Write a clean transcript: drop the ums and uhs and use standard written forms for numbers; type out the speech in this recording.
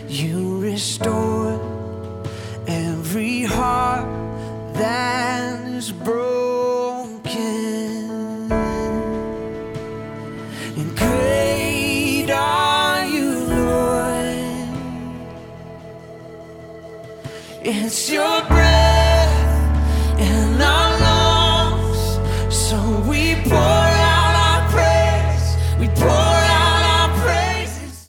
You restore every heart that is broken. And great are you, Lord. It's your breath